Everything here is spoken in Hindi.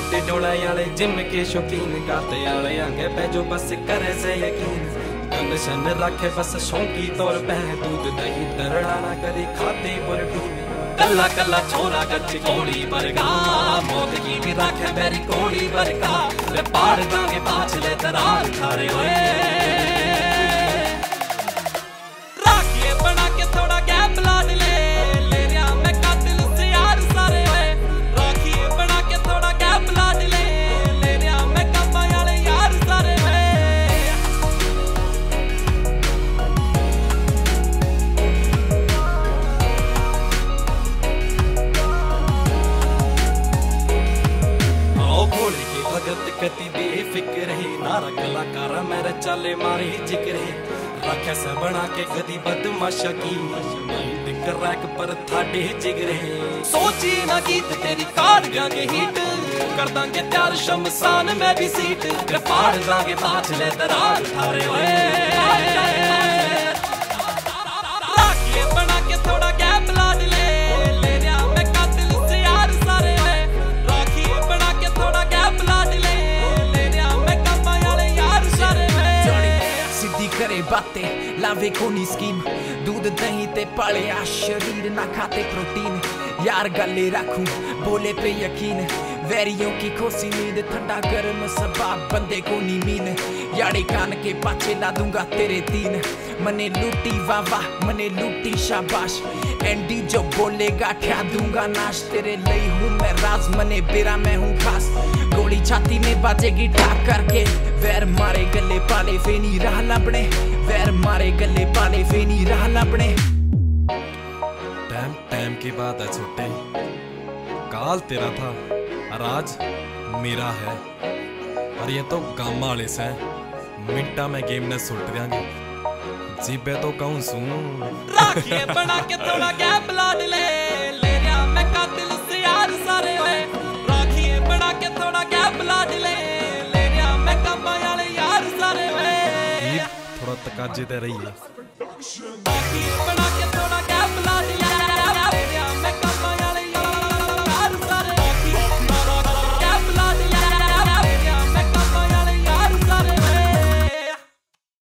बूटे डोला वाले जिम के शौकीन गाते वाले आगे बैजो बस करे से यकीन गन शन रखे बस शौकी तौर पे दूध दही दरड़ा ना करी खाते प्रोटीन कल्ला कल्ला छोरा गच कोड़ी बरगा मौत की भी राखे मेरी कोड़ी बरगा ले पाड़ दांगे पाछले दरार खारे होए राखिए बना के थोड़ा गैप लाड ले रहा मैं कातिल से यार सारे होए राखिए बना के थोड़ा गैप लाड ले रहा मैं कब्बा वाले यार सारे होए भगत कति बेफिक्र है नारा कलाकार मेरे चाले मारे जिक्र है रखे से बना के कदी बदमाशा की रैक पर थाडे जिगरे सोची ना गीत तेरी कार गांगे हिट कर दांगे त्यार शमशान में भी सीट फाड़ दांगे पाछले दरार थारे होए राखिए बना के थोड़ा गैप लाड ले रहा मैं कातिल से यार सारे होए राखिए बना के थोड़ा गैप लाड ले रहा मैं कब्बा वाले यार सारे होए सीधी करे बातें लावे कोनी स्कीम दूध दही ते पाले आ शरीर ना खाते प्रोटीन यार गले रखूं बोले पे यकीन वैरियों की खोसी नींद ठंडा गर्म सबाब बंदे को नी मीन यारे कान के पाछे ला दूंगा तेरे तीन मने लूटी वाह मने लूटी शाबाश एंडी जो बोलेगा ठा दूंगा नाश तेरे लई हूँ मैं राज मने बेरा मैं हूँ खास गोली छाती में बाजेगी ठाक करके वैर मारे गले पाले फेनी राह लपड़े वैर मारे गले पाले फेनी राह लपड़े टाइम की बात है छोटे काल तेरा था और आज मेरा है और ये तो गामा वाले से मिनटा में गेम ने सुलट देंगे जीबे तो कहूं सू राखिए बना के थोड़ा गैप लाड ले रहा मैं कातिल से यार सारे होए राखिए बना के थोड़ा गैप लाड ले रहा मैं कब्बा वाले यार सारे होए थोड़ा तकाजे दे रही है